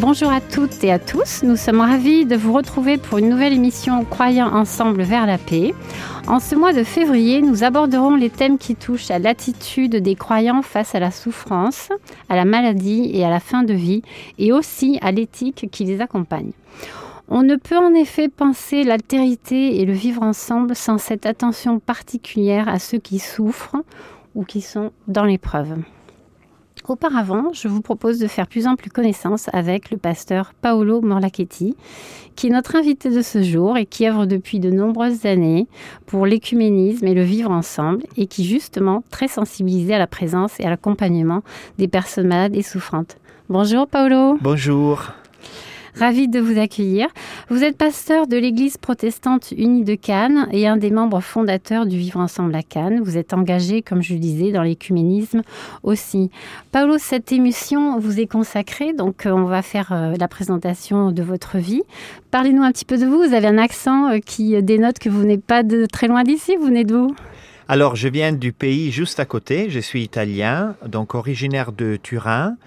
Bonjour à toutes et à tous, nous sommes ravis de vous retrouver pour une nouvelle émission Croyant ensemble vers la paix. En ce mois de février, nous aborderons les thèmes qui touchent à l'attitude des croyants face à la souffrance, à la maladie et à la fin de vie, et aussi à l'éthique qui les accompagne. On ne peut en effet penser l'altérité et le vivre ensemble sans cette attention particulière à ceux qui souffrent ou qui sont dans l'épreuve. Auparavant, je vous propose de faire plus ample connaissance avec le pasteur Paolo Morlachetti, qui est notre invité de ce jour et qui œuvre depuis de nombreuses années pour l'écuménisme et le vivre ensemble et qui justement très sensibilisé à la présence et à l'accompagnement des personnes malades et souffrantes. Bonjour Paolo. Bonjour. Ravi de vous accueillir. Vous êtes pasteur de l'Église protestante unie de Cannes et un des membres fondateurs du Vivre Ensemble à Cannes. Vous êtes engagé, comme je le disais, dans l'écuménisme aussi. Paolo, cette émission vous est consacrée, donc on va faire la présentation de votre vie. Parlez-nous un petit peu de vous. Vous avez un accent qui dénote que vous n'êtes pas de très loin d'ici. Vous venez d'où ? Alors, je viens du pays juste à côté. Je suis italien, donc originaire de Turin.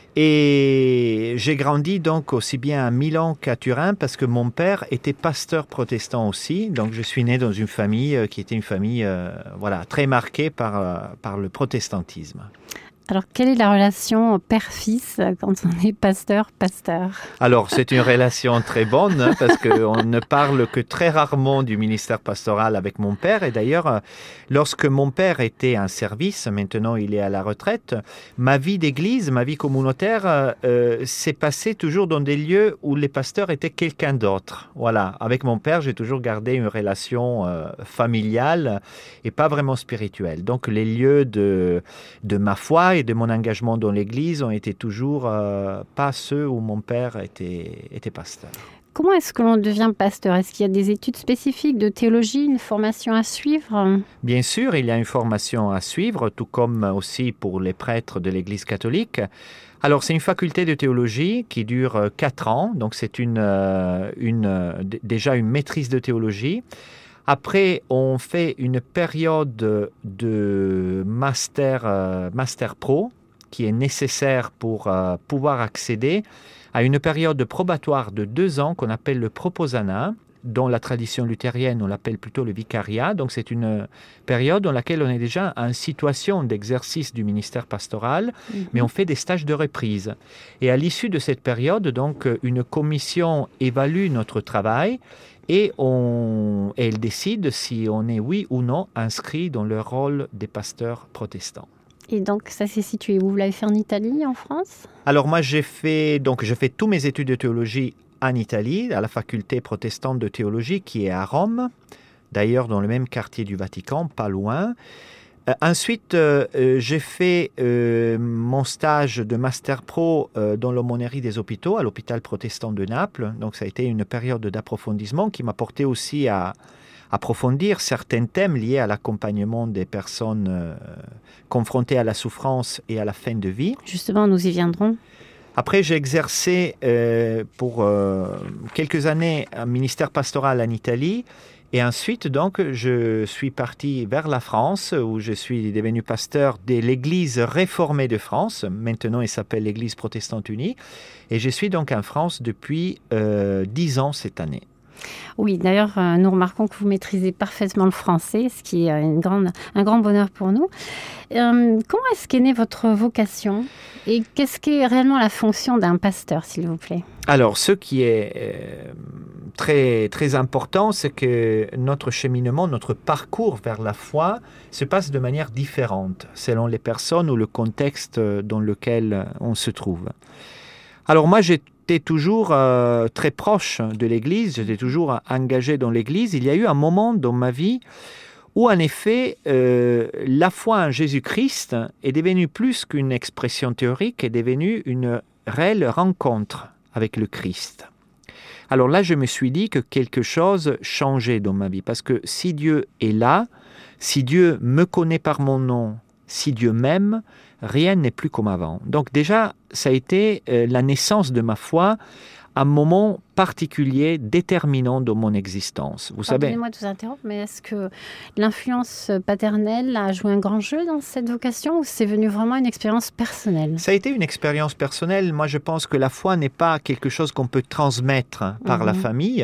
Et j'ai grandi donc aussi bien à Milan qu'à Turin parce que mon père était pasteur protestant aussi. Donc je suis né dans une famille qui était une famille très marquée par le protestantisme. Alors, quelle est la relation père-fils quand on est pasteur? Alors, c'est une relation très bonne parce qu'on ne parle que très rarement du ministère pastoral avec mon père. Et d'ailleurs, lorsque mon père était en service, maintenant il est à la retraite, ma vie d'église, ma vie communautaire s'est passée toujours dans des lieux où les pasteurs étaient quelqu'un d'autre. Voilà, avec mon père, j'ai toujours gardé une relation familiale et pas vraiment spirituelle. Donc, les lieux de ma foi et de mon engagement dans l'Église ont été toujours pas ceux où mon père était pasteur. Comment est-ce que l'on devient pasteur? Est-ce qu'il y a des études spécifiques de théologie, une formation à suivre? Bien sûr, il y a une formation à suivre, tout comme aussi pour les prêtres de l'Église catholique. Alors, c'est une faculté de théologie qui dure 4 ans, donc c'est déjà une maîtrise de théologie. Après, on fait une période de master pro qui est nécessaire pour pouvoir accéder à une période probatoire de 2 ans qu'on appelle le proposana. Dans la tradition luthérienne, on l'appelle plutôt le vicariat. Donc, c'est une période dans laquelle on est déjà en situation d'exercice du ministère pastoral, mais on fait des stages de reprise. Et à l'issue de cette période, donc, une commission évalue notre travail et elle décide si on est oui ou non inscrit dans le rôle des pasteurs protestants. Et donc, ça s'est situé où? Vous l'avez fait en Italie, en France? Alors moi, je fais tous mes études de théologie en Italie, à la faculté protestante de théologie qui est à Rome, d'ailleurs dans le même quartier du Vatican, pas loin. Ensuite, j'ai fait mon stage de Master Pro dans l'aumônerie des hôpitaux, à l'hôpital protestant de Naples. Donc, ça a été une période d'approfondissement qui m'a porté aussi à approfondir certains thèmes liés à l'accompagnement des personnes confrontées à la souffrance et à la fin de vie. Justement, nous y viendrons. Après, j'ai exercé pour quelques années un ministère pastoral en Italie. Et ensuite, donc, je suis parti vers la France, où je suis devenu pasteur de l'Église réformée de France. Maintenant, elle s'appelle l'Église protestante unie. Et je suis donc en France depuis 10 ans cette année. Oui, d'ailleurs, nous remarquons que vous maîtrisez parfaitement le français, ce qui est un grand bonheur pour nous. Comment est-ce qu'est née votre vocation? Et qu'est-ce qu'est réellement la fonction d'un pasteur, s'il vous plaît? Alors, ce qui est très, très important, c'est que notre cheminement, notre parcours vers la foi se passe de manière différente selon les personnes ou le contexte dans lequel on se trouve. Alors moi, j'étais toujours très proche de l'Église, j'étais toujours engagé dans l'Église. Il y a eu un moment dans ma vie où, en effet, la foi en Jésus-Christ est devenue plus qu'une expression théorique, est devenue une réelle rencontre avec le Christ. Alors là, je me suis dit que quelque chose changeait dans ma vie, parce que si Dieu est là, si Dieu me connaît par mon nom, si Dieu m'aime, rien n'est plus comme avant. Donc déjà, ça a été la naissance de ma foi un moment particulier, déterminant dans mon existence. Vous savez. Pardonnez-moi de vous interrompre, mais est-ce que l'influence paternelle a joué un grand jeu dans cette vocation ou c'est venu vraiment une expérience personnelle? Ça a été une expérience personnelle. Moi, je pense que la foi n'est pas quelque chose qu'on peut transmettre par la famille.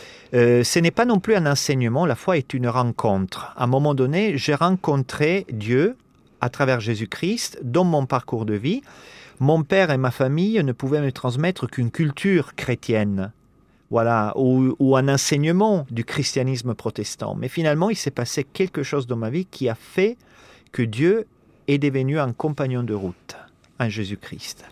Ce n'est pas non plus un enseignement. La foi est une rencontre. À un moment donné, j'ai rencontré Dieu à travers Jésus-Christ dans mon parcours de vie. Mon père et ma famille ne pouvaient me transmettre qu'une culture chrétienne. Voilà, ou un enseignement du christianisme protestant. Mais finalement, il s'est passé quelque chose dans ma vie qui a fait que Dieu est devenu un compagnon de route, un Jésus-Christ.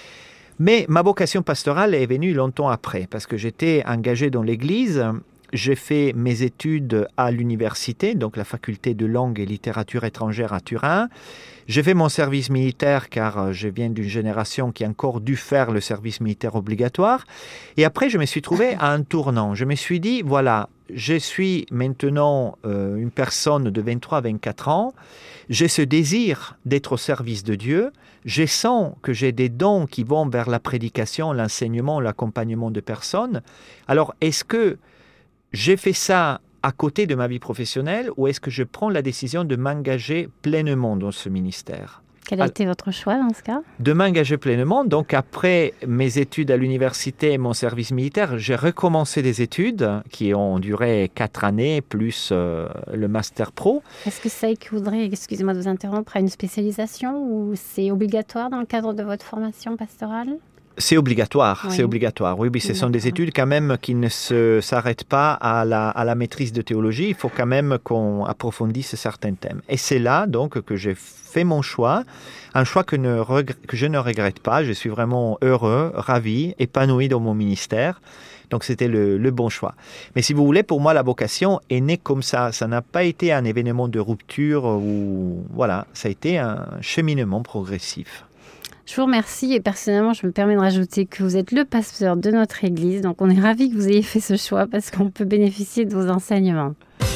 Mais ma vocation pastorale est venue longtemps après, parce que j'étais engagé dans l'Église. J'ai fait mes études à l'université, donc la faculté de langue et littérature étrangère à Turin. J'ai fait mon service militaire car je viens d'une génération qui a encore dû faire le service militaire obligatoire. Et après, je me suis trouvé à un tournant. Je me suis dit, voilà, je suis maintenant une personne de 23-24 ans. J'ai ce désir d'être au service de Dieu. Je sens que j'ai des dons qui vont vers la prédication, l'enseignement, l'accompagnement de personnes. Alors, est-ce que j'ai fait ça à côté de ma vie professionnelle ou est-ce que je prends la décision de m'engager pleinement dans ce ministère? Quel a été votre choix dans ce cas? De m'engager pleinement. Donc après mes études à l'université et mon service militaire, j'ai recommencé des études qui ont duré 4 années, plus le Master Pro. Est-ce que ça équivaudrait, excusez-moi de vous interrompre, à une spécialisation ou c'est obligatoire dans le cadre de votre formation pastorale? C'est obligatoire, oui. C'est obligatoire. Oui, ce sont des études quand même qui ne s'arrêtent pas à la maîtrise de théologie. Il faut quand même qu'on approfondisse certains thèmes. Et c'est là donc que j'ai fait mon choix, un choix que je ne regrette pas. Je suis vraiment heureux, ravi, épanoui dans mon ministère. Donc c'était le bon choix. Mais si vous voulez, pour moi, la vocation est née comme ça. Ça n'a pas été un événement de rupture ou voilà, ça a été un cheminement progressif. Je vous remercie et personnellement, je me permets de rajouter que vous êtes le pasteur de notre Église. Donc, on est ravis que vous ayez fait ce choix parce qu'on peut bénéficier de vos enseignements.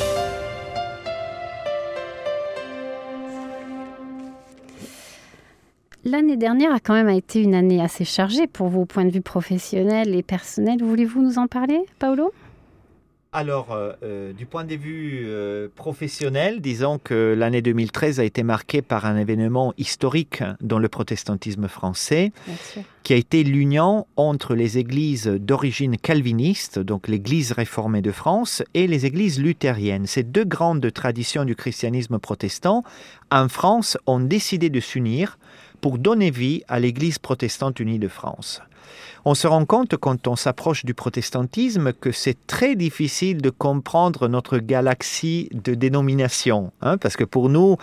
L'année dernière a quand même été une année assez chargée pour vous, au point de vue professionnel et personnel. Voulez-vous nous en parler, Paolo ? Alors, du point de vue professionnel, disons que l'année 2013 a été marquée par un événement historique dans le protestantisme français, qui a été l'union entre les églises d'origine calviniste, donc l'Église réformée de France, et les églises luthériennes. Ces deux grandes traditions du christianisme protestant, en France, ont décidé de s'unir pour donner vie à l'Église protestante unie de France. On se rend compte quand on s'approche du protestantisme que c'est très difficile de comprendre notre galaxie de dénominations, parce que pour nous,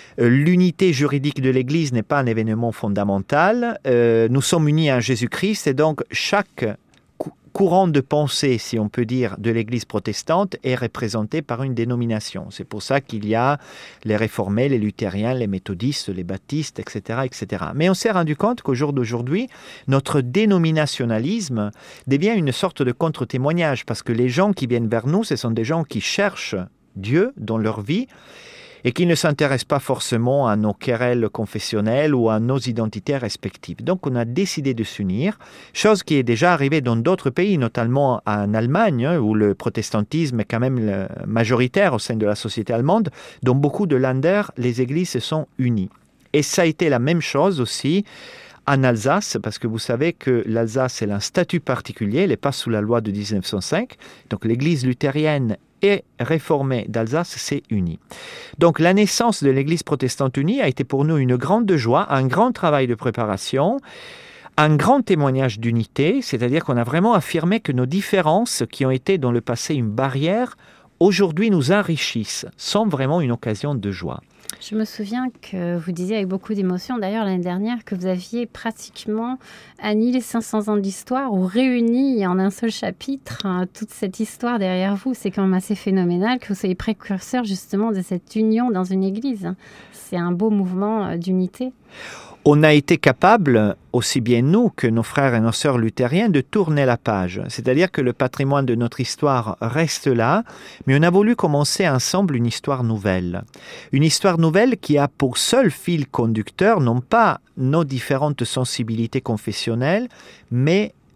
l'unité juridique de l'Église n'est pas un événement fondamental. Nous sommes unis en Jésus-Christ et donc chaque courant de pensée, si on peut dire, de l'Église protestante est représenté par une dénomination. C'est pour ça qu'il y a les réformés, les luthériens, les méthodistes, les baptistes, etc., etc. Mais on s'est rendu compte qu'au jour d'aujourd'hui, notre dénominationalisme devient une sorte de contre-témoignage parce que les gens qui viennent vers nous, ce sont des gens qui cherchent Dieu dans leur vie et qui ne s'intéressent pas forcément à nos querelles confessionnelles ou à nos identités respectives. Donc on a décidé de s'unir, chose qui est déjà arrivée dans d'autres pays, notamment en Allemagne, où le protestantisme est quand même majoritaire au sein de la société allemande. Dans beaucoup de Länder, les églises se sont unies. Et ça a été la même chose aussi en Alsace, parce que vous savez que l'Alsace est un statut particulier, elle n'est pas sous la loi de 1905, donc l'église luthérienne et réformée d'Alsace s'est unie. Donc la naissance de l'Église protestante unie a été pour nous une grande joie, un grand travail de préparation, un grand témoignage d'unité, c'est-à-dire qu'on a vraiment affirmé que nos différences qui ont été dans le passé une barrière, aujourd'hui nous enrichissent, sont vraiment une occasion de joie. Je me souviens que vous disiez avec beaucoup d'émotion, d'ailleurs l'année dernière, que vous aviez pratiquement annihilé 500 ans d'histoire ou réuni en un seul chapitre toute cette histoire derrière vous. C'est quand même assez phénoménal que vous soyez précurseur justement de cette union dans une église. C'est un beau mouvement d'unité. On a été capable, aussi bien nous que nos frères et nos sœurs luthériens, de tourner la page. C'est-à-dire que le patrimoine de notre histoire reste là, mais on a voulu commencer ensemble une histoire nouvelle. Une histoire nouvelle qui a pour seul fil conducteur, non pas nos différentes sensibilités confessionnelles, mais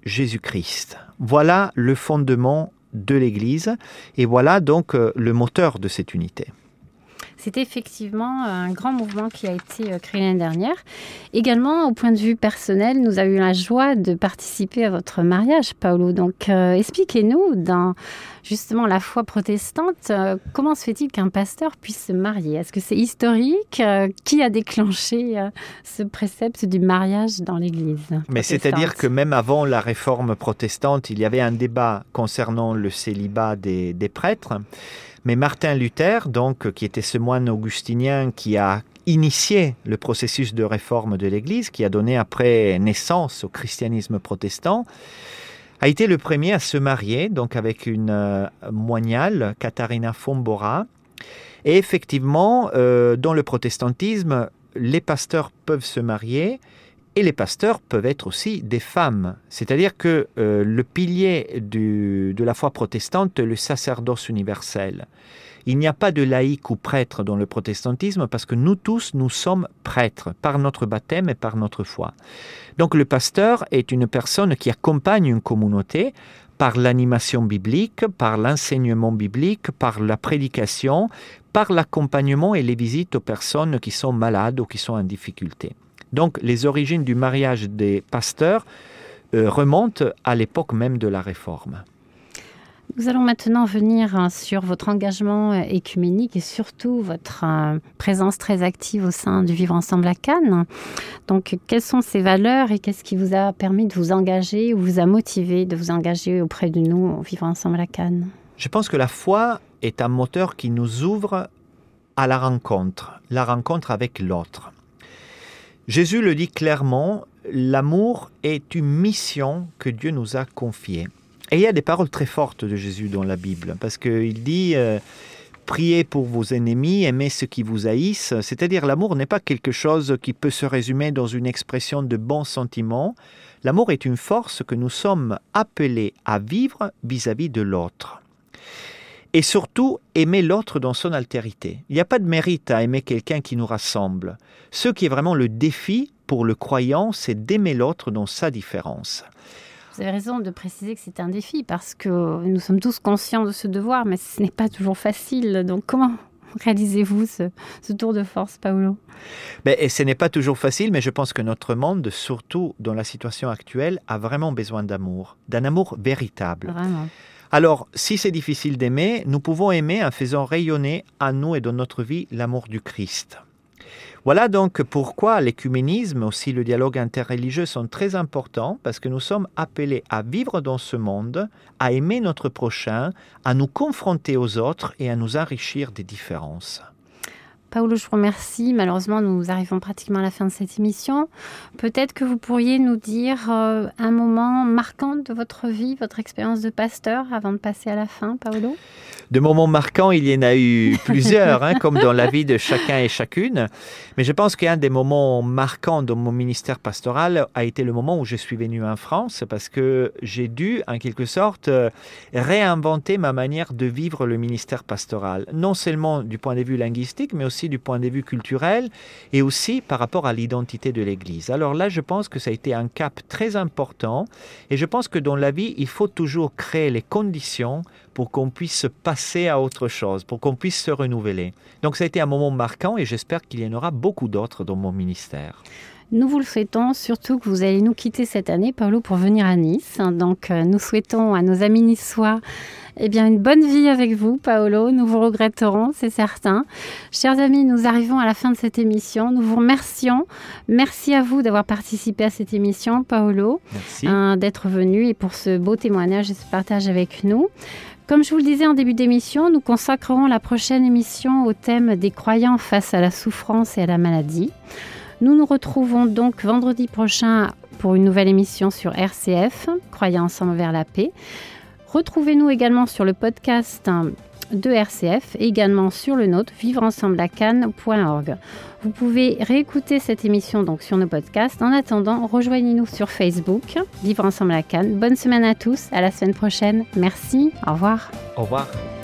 Jésus-Christ. Voilà le fondement de l'Église et voilà donc le moteur de cette unité. C'est effectivement un grand mouvement qui a été créé l'année dernière. Également, au point de vue personnel, nous avons eu la joie de participer à votre mariage, Paolo. Donc, expliquez-nous, dans justement la foi protestante, comment se fait-il qu'un pasteur puisse se marier? Est-ce que c'est historique? Qui a déclenché ce précepte du mariage dans l'Église protestante? Mais c'est-à-dire que même avant la réforme protestante, il y avait un débat concernant le célibat des prêtres. Mais Martin Luther, donc, qui était ce moine augustinien qui a initié le processus de réforme de l'Église, qui a donné après naissance au christianisme protestant, a été le premier à se marier, donc avec une moignale, Katharina von Bora. Et effectivement, dans le protestantisme, les pasteurs peuvent se marier et les pasteurs peuvent être aussi des femmes. C'est-à-dire que le pilier de la foi protestante est le sacerdoce universel. Il n'y a pas de laïc ou prêtre dans le protestantisme parce que nous tous, nous sommes prêtres par notre baptême et par notre foi. Donc le pasteur est une personne qui accompagne une communauté par l'animation biblique, par l'enseignement biblique, par la prédication, par l'accompagnement et les visites aux personnes qui sont malades ou qui sont en difficulté. Donc, les origines du mariage des pasteurs remontent à l'époque même de la Réforme. Nous allons maintenant venir sur votre engagement écuménique et surtout votre présence très active au sein du Vivre Ensemble à Cannes. Donc, quelles sont ces valeurs et qu'est-ce qui vous a permis de vous engager ou vous a motivé de vous engager auprès de nous au Vivre Ensemble à Cannes? Je pense que la foi est un moteur qui nous ouvre à la rencontre avec l'autre. Jésus le dit clairement, l'amour est une mission que Dieu nous a confiée. Et il y a des paroles très fortes de Jésus dans la Bible, parce qu'il dit « Priez pour vos ennemis, aimez ceux qui vous haïssent ». C'est-à-dire l'amour n'est pas quelque chose qui peut se résumer dans une expression de bons sentiments. L'amour est une force que nous sommes appelés à vivre vis-à-vis de l'autre. Et surtout, aimer l'autre dans son altérité. Il n'y a pas de mérite à aimer quelqu'un qui nous rassemble. Ce qui est vraiment le défi pour le croyant, c'est d'aimer l'autre dans sa différence. Vous avez raison de préciser que c'est un défi parce que nous sommes tous conscients de ce devoir, mais ce n'est pas toujours facile. Donc comment réalisez-vous ce tour de force, Paolo? Et ce n'est pas toujours facile, mais je pense que notre monde, surtout dans la situation actuelle, a vraiment besoin d'amour, d'un amour véritable. Vraiment. Alors, si c'est difficile d'aimer, nous pouvons aimer en faisant rayonner en nous et dans notre vie l'amour du Christ. Voilà donc pourquoi l'écuménisme, aussi le dialogue interreligieux sont très importants, parce que nous sommes appelés à vivre dans ce monde, à aimer notre prochain, à nous confronter aux autres et à nous enrichir des différences. Paolo, je vous remercie. Malheureusement, nous arrivons pratiquement à la fin de cette émission. Peut-être que vous pourriez nous dire un moment marquant de votre vie, votre expérience de pasteur, avant de passer à la fin, Paolo? De moments marquants, il y en a eu plusieurs, comme dans la vie de chacun et chacune. Mais je pense qu'un des moments marquants dans mon ministère pastoral a été le moment où je suis venu en France, parce que j'ai dû, en quelque sorte, réinventer ma manière de vivre le ministère pastoral. Non seulement du point de vue linguistique, mais aussi du point de vue culturel et aussi par rapport à l'identité de l'Église. Alors là, je pense que ça a été un cap très important et je pense que dans la vie, il faut toujours créer les conditions pour qu'on puisse passer à autre chose, pour qu'on puisse se renouveler. Donc ça a été un moment marquant et j'espère qu'il y en aura beaucoup d'autres dans mon ministère. Nous vous le souhaitons, surtout que vous allez nous quitter cette année, Paolo, pour venir à Nice. Donc, nous souhaitons à nos amis niçois une bonne vie avec vous, Paolo. Nous vous regretterons, c'est certain. Chers amis, nous arrivons à la fin de cette émission. Nous vous remercions. Merci à vous d'avoir participé à cette émission, Paolo. Merci. D'être venu et pour ce beau témoignage et ce partage avec nous. Comme je vous le disais en début d'émission, nous consacrerons la prochaine émission au thème des croyants face à la souffrance et à la maladie. Nous nous retrouvons donc vendredi prochain pour une nouvelle émission sur RCF, Croyants ensemble vers la paix. Retrouvez-nous également sur le podcast de RCF et également sur le nôtre, vivreensembleacannes.org. Vous pouvez réécouter cette émission donc sur nos podcasts. En attendant, rejoignez-nous sur Facebook, Vivre Ensemble à Cannes. Bonne semaine à tous, à la semaine prochaine. Merci, au revoir. Au revoir.